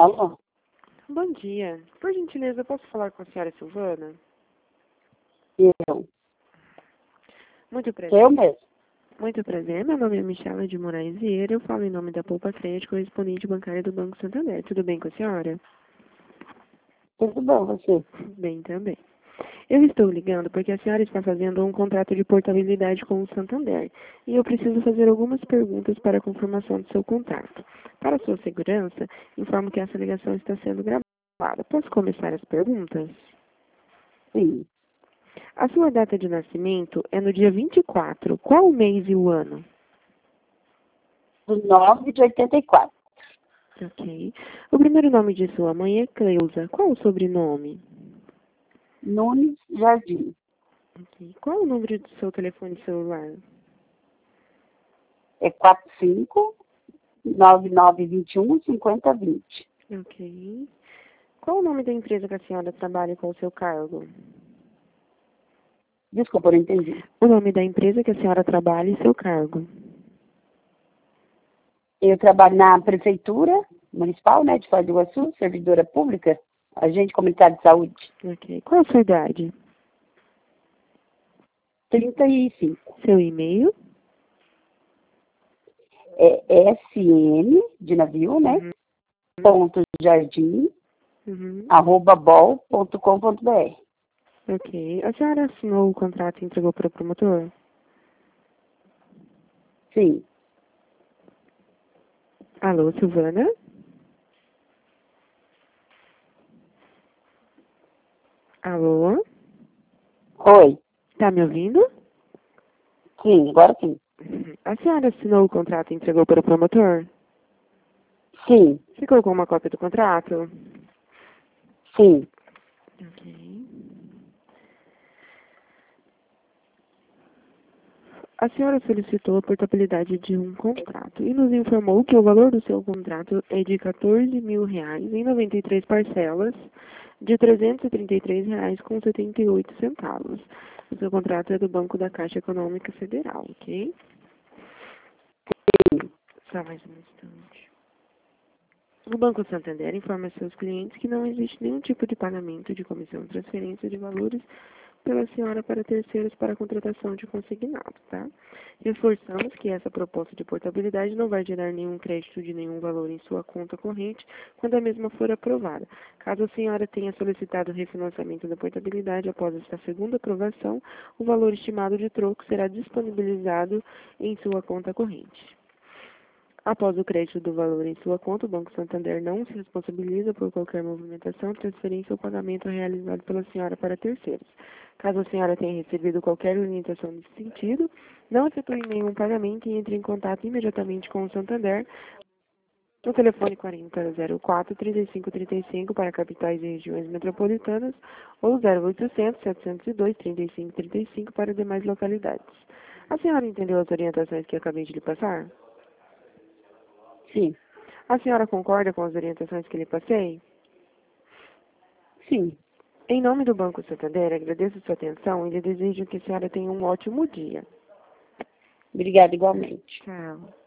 Alô? Bom dia. Por gentileza, posso falar com a senhora Silvana? Eu. Muito prazer. Eu mesmo. Muito prazer. Meu nome é Michela de Moraes Vieira. Eu falo em nome da Poupa Crédito, correspondente bancária do Banco Santander. Tudo bem com a senhora? Tudo bom, você? Bem também. Eu estou ligando porque a senhora está fazendo um contrato de portabilidade com o Santander e eu preciso fazer algumas perguntas para a confirmação do seu contrato. Para sua segurança, informo que essa ligação está sendo gravada. Posso começar as perguntas? Sim. A sua data de nascimento é no dia 24. Qual o mês e o ano? Do 9 de 84. Ok. O primeiro nome de sua mãe é Cleusa. Qual o sobrenome? Nunes Jardim. Ok. Qual o número do seu telefone celular? É 45-9921-5020. Ok. Qual o nome da empresa que a senhora trabalha com o seu cargo? Desculpa, eu não entendi. O nome da empresa que a senhora trabalha e seu cargo? Eu trabalho na Prefeitura Municipal, né, de Foz do Iguaçu, servidora pública, agente comunitário de saúde. Ok. Qual a sua idade? 35. Seu e-mail? É SN, de navio, né, Uhum. ponto jardim, Uhum. @bol.com.br. Ok. A senhora assinou o contrato e entregou para o promotor? Sim. Alô, Silvana? Alô? Oi. Tá me ouvindo? Sim, agora sim. A senhora assinou o contrato e entregou para o promotor? Sim, Você colocou uma cópia do contrato? sim. Ok. A senhora solicitou a portabilidade de um contrato e nos informou que o valor do seu contrato é de R$ 14.000 em 93 parcelas de R$ 333,78. O seu contrato é do Banco da Caixa Econômica Federal, ok? Só mais um instante. O Banco Santander informa seus clientes que não existe nenhum tipo de pagamento de comissão de transferência de valores pela senhora para terceiros para a contratação de consignado, tá? Reforçamos que essa proposta de portabilidade não vai gerar nenhum crédito de nenhum valor em sua conta corrente quando a mesma for aprovada. Caso a senhora tenha solicitado o refinanciamento da portabilidade após esta segunda aprovação, o valor estimado de troco será disponibilizado em sua conta corrente. Após o crédito do valor em sua conta, o Banco Santander não se responsabiliza por qualquer movimentação, transferência ou pagamento realizado pela senhora para terceiros. Caso a senhora tenha recebido qualquer orientação nesse sentido, não efetue nenhum pagamento e entre em contato imediatamente com o Santander no telefone 4004-3535 para capitais e regiões metropolitanas ou 0800-702-3535 para demais localidades. A senhora entendeu as orientações que acabei de lhe passar? Sim, A senhora concorda com as orientações que lhe passei? sim. Em nome do Banco Santander, agradeço sua atenção e lhe desejo que a senhora tenha um ótimo dia. Obrigada igualmente. Tchau.